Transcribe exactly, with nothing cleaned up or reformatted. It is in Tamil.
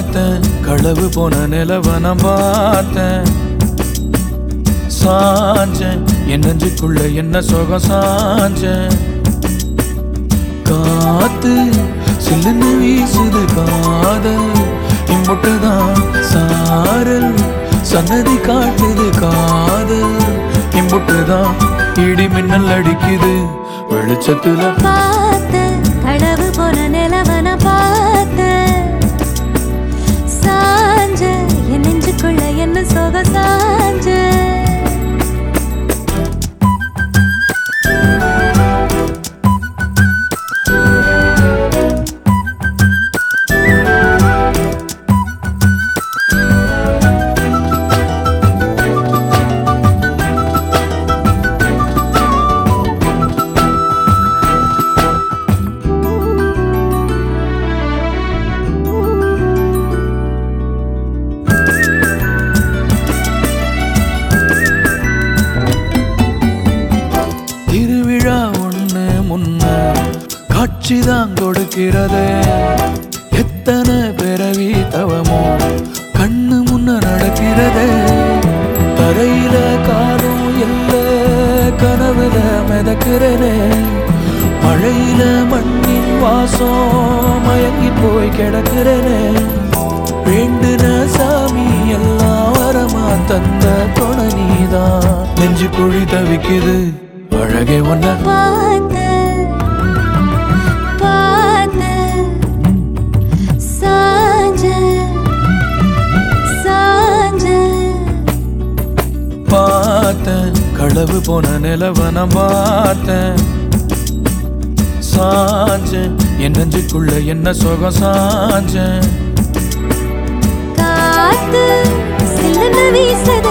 பார்த்தேன் களவு போன நிலவன பார்த்தேன் சாஞ்சேன் என் நெஞ்சுக்குள்ள என்ன சுகம் சாஞ்சேன் காத்து சில்லுன்னு வீசுது காதல் இம்புட்டுதான் சாரல் சன்னதி காட்டுது காதல் இம்புட்டுதான் இடி மின்னல் அடிக்குது வெளிச்சத்துல பார்த்தேன் களவு போன நிலவன பார்த்தேன் சாஞ்ச என் நெஞ்சுக்குள்ள என்ன சோக சாஞ்ச காட்சிதான் கொடுக்கிறது எத்தனை பிறவி தவமோ கண்ணு முன்ன நடக்கிறது தரையில காலும் இல்ல கனவுல மிதக்கிறனே மழையில மண்ணின் வாசம் மயங்கி போய் கிடக்கிறனே வேண்டுன சாமி எல்லாம் வரமா தந்த துணை நீதான் நெஞ்சு குழி தவிக்குது அழகே ஒன்ன பார்த்தேன் களவு போன நிலவன பார்த்தேன் சாஞ்சேன் என் நெஞ்சுக்குள்ள என்ன சுகம் சாஞ்சேன் காத்து சில்லுன்னு வீசுது